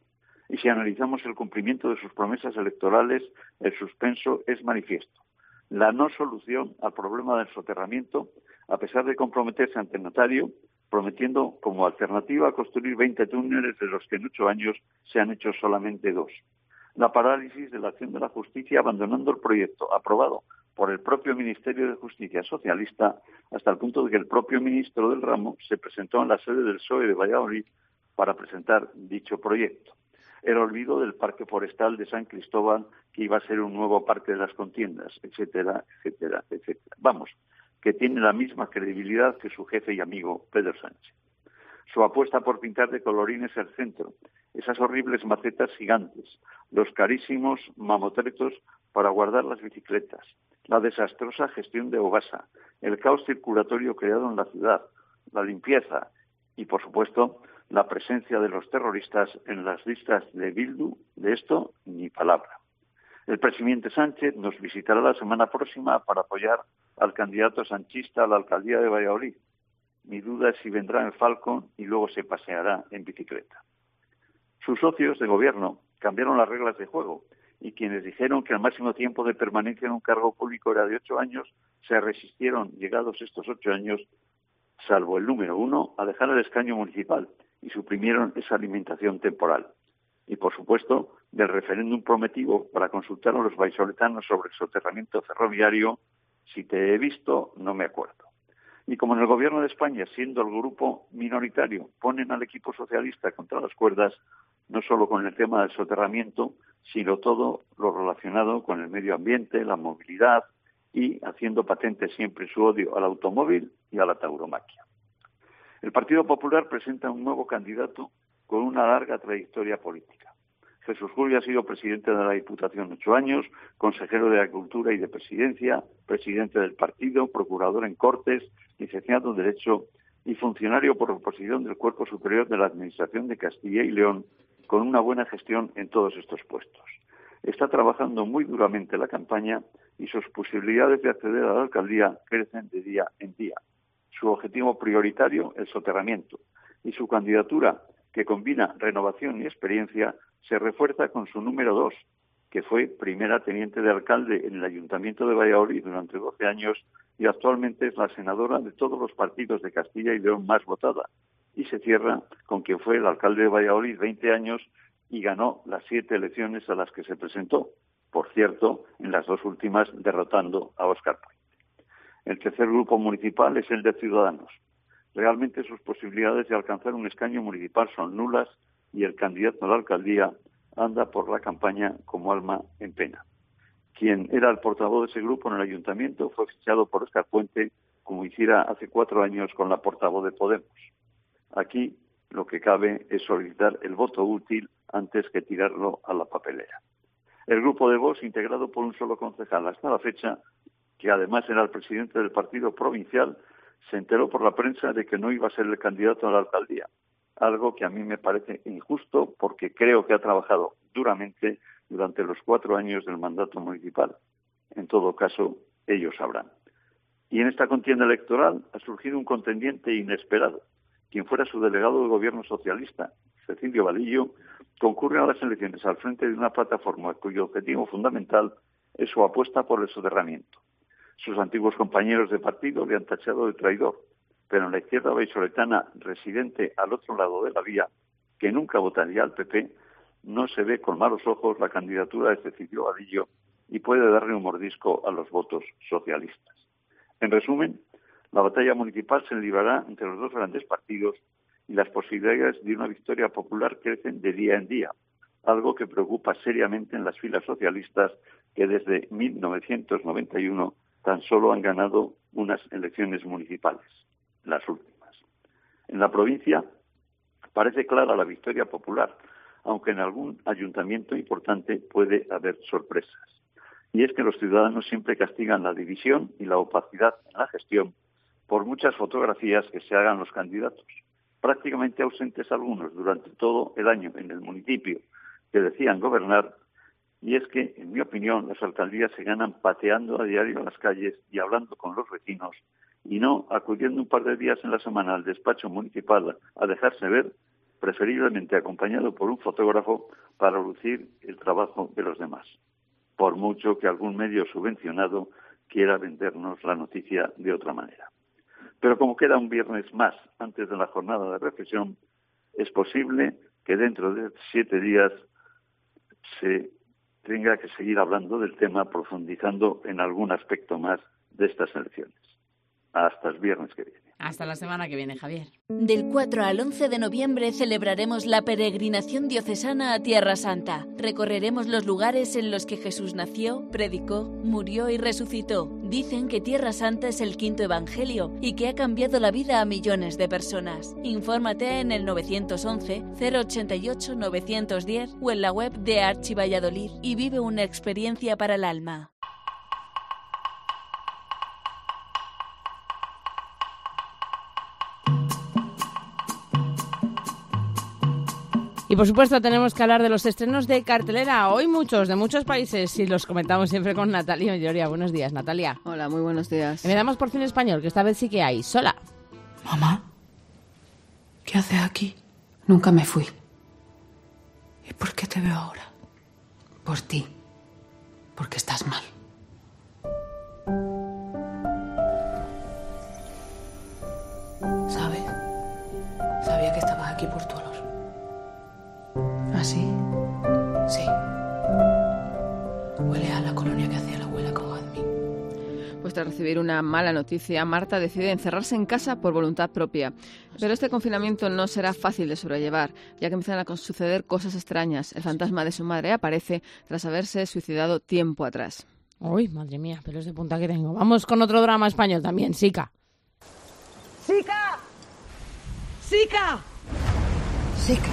Y si analizamos el cumplimiento de sus promesas electorales, el suspenso es manifiesto. La no solución al problema del soterramiento, a pesar de comprometerse ante el notario, prometiendo como alternativa construir 20 túneles, de los que en 8 años se han hecho solamente 2. La parálisis de la acción de la justicia, abandonando el proyecto aprobado por el propio Ministerio de Justicia socialista, hasta el punto de que el propio ministro del ramo se presentó en la sede del PSOE de Valladolid para presentar dicho proyecto. El olvido del Parque Forestal de San Cristóbal, que iba a ser un nuevo parque de las contiendas, etcétera, etcétera, etcétera. Vamos, que tiene la misma credibilidad que su jefe y amigo Pedro Sánchez. Su apuesta por pintar de colorines el centro, esas horribles macetas gigantes, los carísimos mamotretos para guardar las bicicletas, la desastrosa gestión de Ogasa, el caos circulatorio creado en la ciudad, la limpieza y, por supuesto, la presencia de los terroristas en las listas de Bildu, de esto ni palabra. El presidente Sánchez nos visitará la semana próxima para apoyar al candidato sanchista a la alcaldía de Valladolid. Mi duda es si vendrá en Falcon y luego se paseará en bicicleta. Sus socios de gobierno cambiaron las reglas de juego y quienes dijeron que el máximo tiempo de permanencia en un cargo público era de 8 años, se resistieron, llegados estos 8 años, salvo el número 1, a dejar el escaño municipal y suprimieron esa alimentación temporal. Y, por supuesto, del referéndum prometido para consultar a los vallisoletanos sobre el soterramiento ferroviario, si te he visto, no me acuerdo. Y como en el gobierno de España, siendo el grupo minoritario, ponen al equipo socialista contra las cuerdas, no solo con el tema del soterramiento, sino todo lo relacionado con el medio ambiente, la movilidad y haciendo patente siempre su odio al automóvil y a la tauromaquia. El Partido Popular presenta un nuevo candidato con una larga trayectoria política. Jesús Julio ha sido presidente de la Diputación 8 años, consejero de Agricultura y de Presidencia, presidente del partido, procurador en Cortes, licenciado en Derecho y funcionario por oposición del Cuerpo Superior de la Administración de Castilla y León, con una buena gestión en todos estos puestos. Está trabajando muy duramente la campaña y sus posibilidades de acceder a la alcaldía crecen de día en día. Su objetivo prioritario, el soterramiento, y su candidatura, que combina renovación y experiencia, se refuerza con su número 2, que fue primera teniente de alcalde en el Ayuntamiento de Valladolid durante 12 años y actualmente es la senadora de todos los partidos de Castilla y León más votada. Y se cierra con quien fue el alcalde de Valladolid 20 años y ganó las 7 elecciones a las que se presentó, por cierto, en las 2 últimas derrotando a Óscar Puente. El tercer grupo municipal es el de Ciudadanos. Realmente sus posibilidades de alcanzar un escaño municipal son nulas y el candidato a la alcaldía anda por la campaña como alma en pena. Quien era el portavoz de ese grupo en el ayuntamiento fue fichado por Óscar Puente, como hiciera hace 4 años con la portavoz de Podemos. Aquí lo que cabe es solicitar el voto útil antes que tirarlo a la papelera. El grupo de Vox, integrado por un solo concejal hasta la fecha, que además era el presidente del partido provincial, se enteró por la prensa de que no iba a ser el candidato a la alcaldía, algo que a mí me parece injusto porque creo que ha trabajado duramente durante los 4 años del mandato municipal. En todo caso, ellos sabrán. Y en esta contienda electoral ha surgido un contendiente inesperado. Quien fuera su delegado de gobierno socialista, Cecilio Vadillo, concurre a las elecciones al frente de una plataforma cuyo objetivo fundamental es su apuesta por el soterramiento. Sus antiguos compañeros de partido le han tachado de traidor, pero en la izquierda vallisoletana, residente al otro lado de la vía, que nunca votaría al PP, no se ve con malos ojos la candidatura de Cecilio Vadillo y puede darle un mordisco a los votos socialistas. En resumen, la batalla municipal se librará entre los dos grandes partidos y las posibilidades de una victoria popular crecen de día en día, algo que preocupa seriamente en las filas socialistas que desde 1991 tan solo han ganado unas elecciones municipales, las últimas. En la provincia parece clara la victoria popular, aunque en algún ayuntamiento importante puede haber sorpresas. Y es que los ciudadanos siempre castigan la división y la opacidad en la gestión por muchas fotografías que se hagan los candidatos, prácticamente ausentes algunos durante todo el año en el municipio que decían gobernar. Y es que, en mi opinión, las alcaldías se ganan pateando a diario en las calles y hablando con los vecinos y no acudiendo un par de días en la semana al despacho municipal a dejarse ver, preferiblemente acompañado por un fotógrafo para lucir el trabajo de los demás, por mucho que algún medio subvencionado quiera vendernos la noticia de otra manera. Pero como queda un viernes más antes de la jornada de reflexión, es posible que dentro de 7 días se tenga que seguir hablando del tema, profundizando en algún aspecto más de estas elecciones. Hasta el viernes que viene. Hasta la semana que viene, Javier. Del 4 al 11 de noviembre celebraremos la peregrinación diocesana a Tierra Santa. Recorreremos los lugares en los que Jesús nació, predicó, murió y resucitó. Dicen que Tierra Santa es el 5.º evangelio y que ha cambiado la vida a millones de personas. Infórmate en el 911-088-910 o en la web de Archivalladolid y vive una experiencia para el alma. Y por supuesto tenemos que hablar de los estrenos de cartelera. Hoy muchos, de muchos países, y los comentamos siempre con Natalia Lloria. Buenos días, Natalia. Hola, muy buenos días. Me damos por cine español, que esta vez sí que hay. Sola. Mamá, ¿qué haces aquí? Nunca me fui. ¿Y por qué te veo ahora? Por ti. Porque estás mal. ¿Sabes? Sabía que estabas aquí por tu olor. ¿Ah, sí? Sí. Huele a la colonia que hacía la abuela con Jazmín. Pues tras recibir una mala noticia, Marta decide encerrarse en casa por voluntad propia. Pero este confinamiento no será fácil de sobrellevar, ya que empiezan a suceder cosas extrañas. El fantasma de su madre aparece tras haberse suicidado tiempo atrás. Uy, madre mía, pelos de punta que tengo. Vamos con otro drama español también, Sica. ¡Sica! ¡Sica! ¡Sica!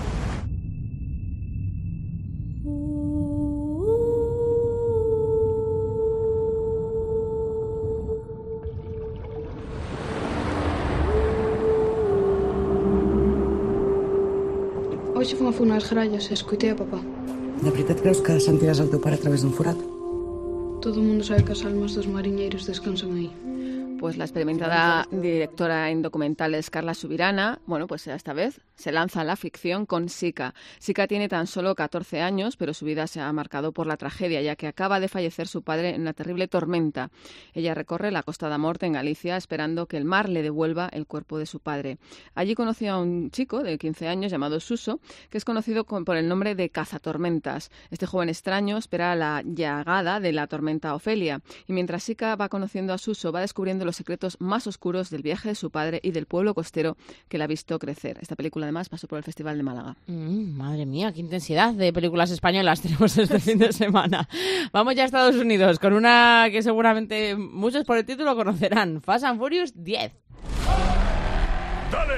Hoy se fon a fer unes gralles e escoitei a papá. De veritat creus que sentiràs el teu pare a través d'un forat? Todo o mundo sabe que as almas dos mariñeiros descansan aí. pues la experimentada directora en documentales Carla Subirana, bueno, pues esta vez se lanza a la ficción con Sica. Sica tiene tan solo 14 años, pero su vida se ha marcado por la tragedia, ya que acaba de fallecer su padre en una terrible tormenta. Ella recorre la Costa da Morte en Galicia esperando que el mar le devuelva el cuerpo de su padre. Allí conoció a un chico de 15 años llamado Suso, que es conocido por el nombre de Cazatormentas. Este joven extraño espera la llegada de la tormenta Ofelia, y mientras Sica va conociendo a Suso, va descubriendo los secretos más oscuros del viaje de su padre y del pueblo costero que la ha visto crecer. Esta película además pasó por el Festival de Málaga. Madre mía, qué intensidad de películas españolas tenemos este fin de semana. Vamos ya a Estados Unidos con una que seguramente muchos por el título conocerán, Fast and Furious 10. ¡Dale!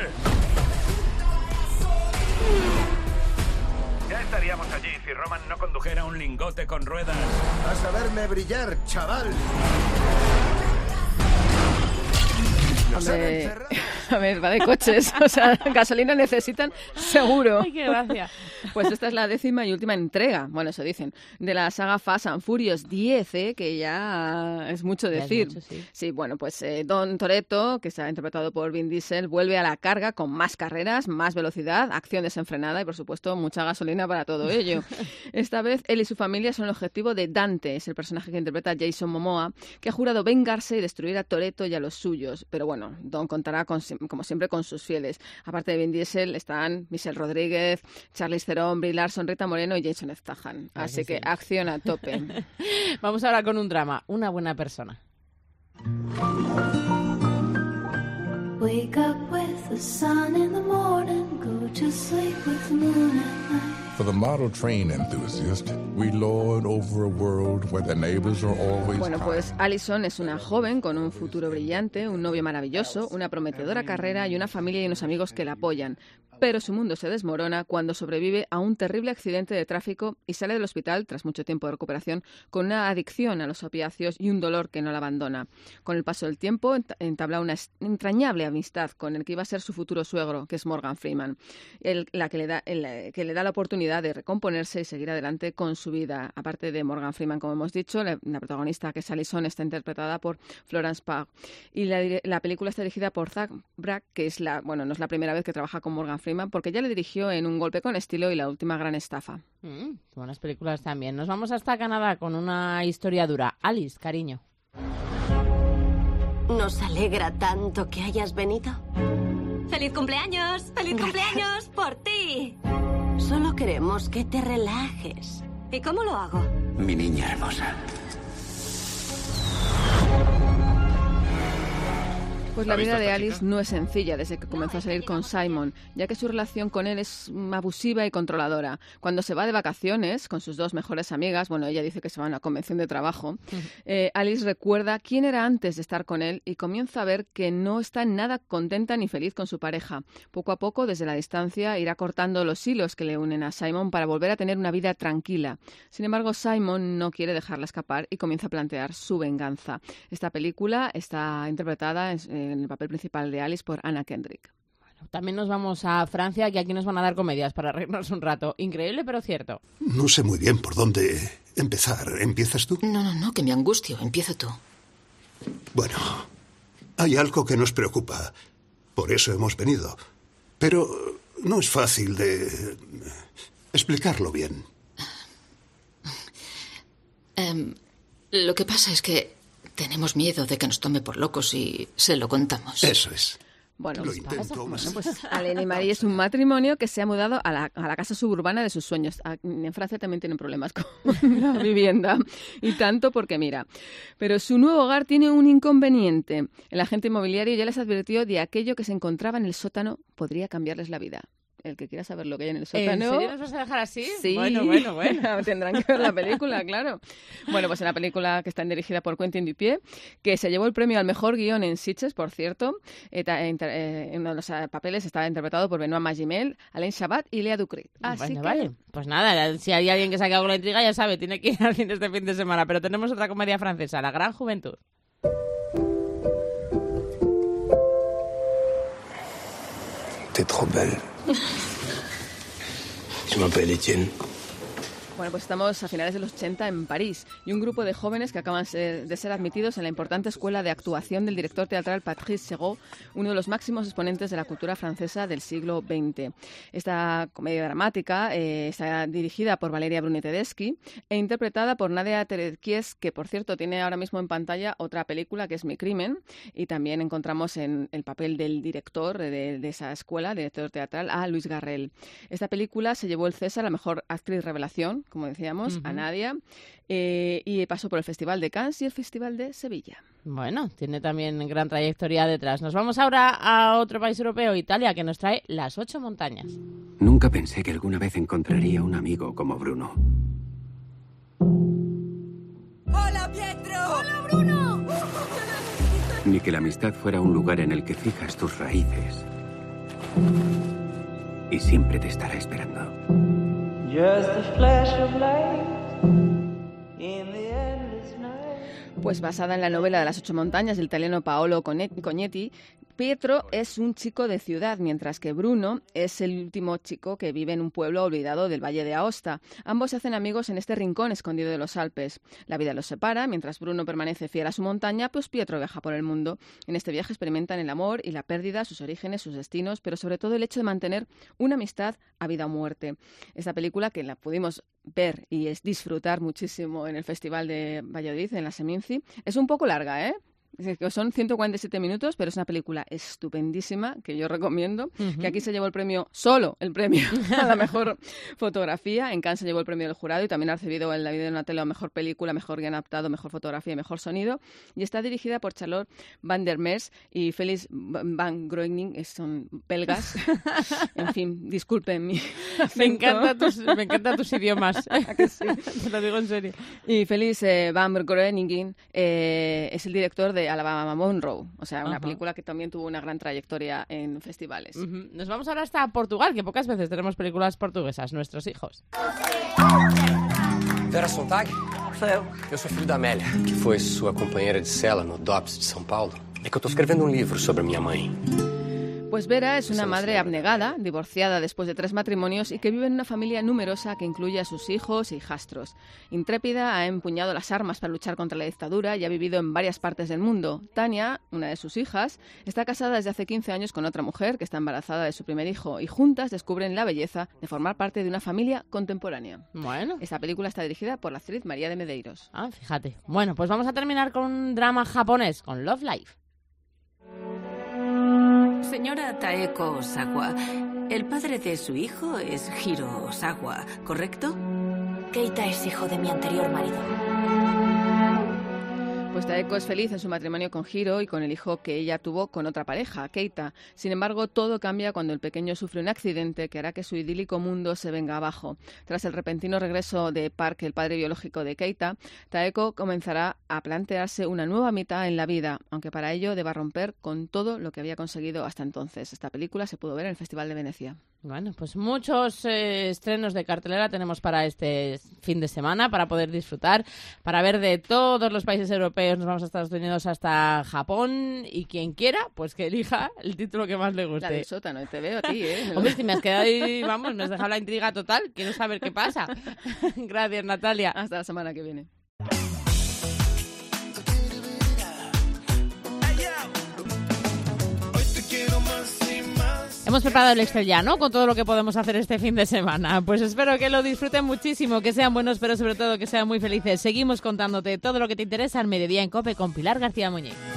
Ya estaríamos allí si Roman no condujera un lingote con ruedas. Vas a verme brillar, chaval. A ver, va de coches, o sea, gasolina necesitan seguro. Ay, qué gracia. Pues esta es la 10ª y última entrega, bueno, eso dicen, de la saga Fast and Furious 10, que ya es mucho decir. Ya es mucho, sí. Sí, bueno, pues Don Toretto, que está interpretado por Vin Diesel, vuelve a la carga con más carreras, más velocidad, acción desenfrenada y, por supuesto, mucha gasolina para todo ello. Esta vez, él y su familia son el objetivo de Dante, es el personaje que interpreta Jason Momoa, que ha jurado vengarse y destruir a Toretto y a los suyos. Pero bueno, Don contará, como siempre, con sus fieles. Aparte de Vin Diesel, están Michelle Rodríguez, Charlize Theron, Brie Larson, Rita Moreno y Jason Statham. Así que acción a tope. Vamos ahora con un drama, Una buena persona. Wake up with the sun in the morning, go to sleep with the moon at night. For the model train enthusiast, we lord over a world where the neighbors are always Bueno, pues Allison es una joven con un futuro brillante, un novio maravilloso, una prometedora carrera y una familia y unos amigos que la apoyan. Pero su mundo se desmorona cuando sobrevive a un terrible accidente de tráfico y sale del hospital, tras mucho tiempo de recuperación, con una adicción a los opiáceos y un dolor que no la abandona. Con el paso del tiempo, entabla una entrañable amistad con el que iba a ser su futuro suegro, que es Morgan Freeman, que le da la oportunidad de recomponerse y seguir adelante con su vida. Aparte de Morgan Freeman, como hemos dicho, la protagonista, que es Allison, está interpretada por Florence Pugh. Y la película está dirigida por Zach Braff, que es no es la primera vez que trabaja con Morgan Freeman, porque ya le dirigió en Un golpe con estilo y La última gran estafa. Buenas películas también. Nos vamos hasta Canadá con una historia dura. Alice, cariño. Nos alegra tanto que hayas venido. ¡Feliz cumpleaños! ¡Feliz cumpleaños por ti! Solo queremos que te relajes. ¿Y cómo lo hago? Mi niña hermosa. Pues la vida de Alice no es sencilla desde que comenzó a salir con Simon, ya que su relación con él es abusiva y controladora. Cuando se va de vacaciones con sus dos mejores amigas, bueno, ella dice que se va a una convención de trabajo, Alice recuerda quién era antes de estar con él y comienza a ver que no está nada contenta ni feliz con su pareja. Poco a poco, desde la distancia, irá cortando los hilos que le unen a Simon para volver a tener una vida tranquila. Sin embargo, Simon no quiere dejarla escapar y comienza a plantear su venganza. Esta película está interpretada en el papel principal de Alice por Anna Kendrick. Bueno, también nos vamos a Francia, que aquí nos van a dar comedias para reírnos un rato. Increíble, pero cierto. No sé muy bien por dónde empezar. ¿Empiezas tú? No, que me angustio. Empieza tú. Bueno, hay algo que nos preocupa. Por eso hemos venido. Pero no es fácil de explicarlo bien. Lo que pasa es que tenemos miedo de que nos tome por locos y se lo contamos. Eso es. Bueno, Lo intento más. pues Alain y Marie es un matrimonio que se ha mudado a la casa suburbana de sus sueños. En Francia también tienen problemas con la vivienda. Y tanto porque, mira, pero su nuevo hogar tiene un inconveniente. El agente inmobiliario ya les advirtió de aquello que se encontraba en el sótano podría cambiarles la vida. El que quiera saber lo que hay en el sótano... ¿En serio nos vas a dejar así? Sí. Bueno. Tendrán que ver la película, claro. Bueno, pues en la película, que está dirigida por Quentin Dupieux, que se llevó el premio al mejor guión en Sitges, por cierto. En uno de los papeles estaba interpretado por Benoît Magimel, Alain Chabat y Lea Ducret. Así que... Vale. Pues nada, si hay alguien que se ha quedado con la intriga, ya sabe, tiene que ir al cine este fin de semana. Pero tenemos otra comedia francesa, La Gran Juventud. T'es trop belle. Je m'appelle Étienne. Bueno, pues estamos a finales de los 80 en París y un grupo de jóvenes que acaban de ser admitidos en la importante escuela de actuación del director teatral Patrice Chéreau, uno de los máximos exponentes de la cultura francesa del siglo XX. Esta comedia dramática está dirigida por Valeria Bruni-Tedeschi e interpretada por Nadia Terekies, que por cierto tiene ahora mismo en pantalla otra película que es Mi crimen, y también encontramos en el papel del director de esa escuela, director teatral, a Luis Garrel. Esta película se llevó el César a la mejor actriz revelación, como decíamos, a Nadia, y pasó por el Festival de Cannes y el Festival de Sevilla. Bueno, tiene también gran trayectoria detrás. Nos vamos ahora a otro país europeo, Italia, que nos trae Las 8 montañas. Nunca pensé que alguna vez encontraría un amigo como Bruno. ¡Hola, Pietro! ¡Hola, Bruno! Ni que la amistad fuera un lugar en el que fijas tus raíces. Y siempre te estará esperando. Just a flash of light in the endless night. Pues basada en la novela de Las 8 montañas del italiano Paolo Cognetti, Pietro es un chico de ciudad, mientras que Bruno es el último chico que vive en un pueblo olvidado del Valle de Aosta. Ambos se hacen amigos en este rincón escondido de los Alpes. La vida los separa, mientras Bruno permanece fiel a su montaña, pues Pietro viaja por el mundo. En este viaje experimentan el amor y la pérdida, sus orígenes, sus destinos, pero sobre todo el hecho de mantener una amistad a vida o muerte. Esta película, que la pudimos ver y disfrutar muchísimo en el Festival de Valladolid, en la Seminci, es un poco larga, ¿eh? Son 147 minutos, pero es una película estupendísima que yo recomiendo, que aquí se llevó el premio a la mejor fotografía, en Cannes se llevó el premio del jurado y también ha recibido en la Vida de una tele mejor película, mejor guion adaptado, mejor fotografía y mejor sonido, y está dirigida por Charlotte van der Meers y Félix van Groening, son belgas. En fin, disculpen mi acento. Me encantan tus idiomas. Que sí. Te lo digo en serio. Y Félix van Groening es el director de Alabama Monroe, o sea, una película que también tuvo una gran trayectoria en festivales. Nos vamos ahora hasta Portugal, que pocas veces tenemos películas portuguesas, nuestros hijos. Vera Sontag? Sou eu. Eu sou filho da Amélia, que foi sua companheira de cela no DOPS de São Paulo. É que eu tô escrevendo livro sobre minha mãe. Pues Vera es una madre abnegada, divorciada después de 3 matrimonios y que vive en una familia numerosa que incluye a sus hijos e hijastros. Intrépida, ha empuñado las armas para luchar contra la dictadura y ha vivido en varias partes del mundo. Tania, una de sus hijas, está casada desde hace 15 años con otra mujer que está embarazada de su primer hijo y juntas descubren la belleza de formar parte de una familia contemporánea. Bueno. Esta película está dirigida por la actriz María de Medeiros. Ah, fíjate. Bueno, pues vamos a terminar con un drama japonés, con Love Life. Señora Taeko Osawa, el padre de su hijo es Hiro Osawa, ¿correcto? Keita es hijo de mi anterior marido. Pues Taeko es feliz en su matrimonio con Hiro y con el hijo que ella tuvo con otra pareja, Keita. Sin embargo, todo cambia cuando el pequeño sufre un accidente que hará que su idílico mundo se venga abajo. Tras el repentino regreso de Park, el padre biológico de Keita, Taeko comenzará a plantearse una nueva mitad en la vida, aunque para ello deba romper con todo lo que había conseguido hasta entonces. Esta película se pudo ver en el Festival de Venecia. Bueno, pues muchos estrenos de cartelera tenemos para este fin de semana, para poder disfrutar, para ver de todos los países europeos. Nos vamos a Estados Unidos hasta Japón y quien quiera, pues que elija el título que más le guste. La del sótano, te veo a ti, ¿eh? Hombre, si me has quedado ahí, vamos, me has dejado la intriga total. Quiero saber qué pasa. Gracias, Natalia. Hasta la semana que viene. Hemos preparado el Excel ya, ¿no? Con todo lo que podemos hacer este fin de semana. Pues espero que lo disfruten muchísimo, que sean buenos, pero sobre todo que sean muy felices. Seguimos contándote todo lo que te interesa al mediodía en COPE con Pilar García Muñiz.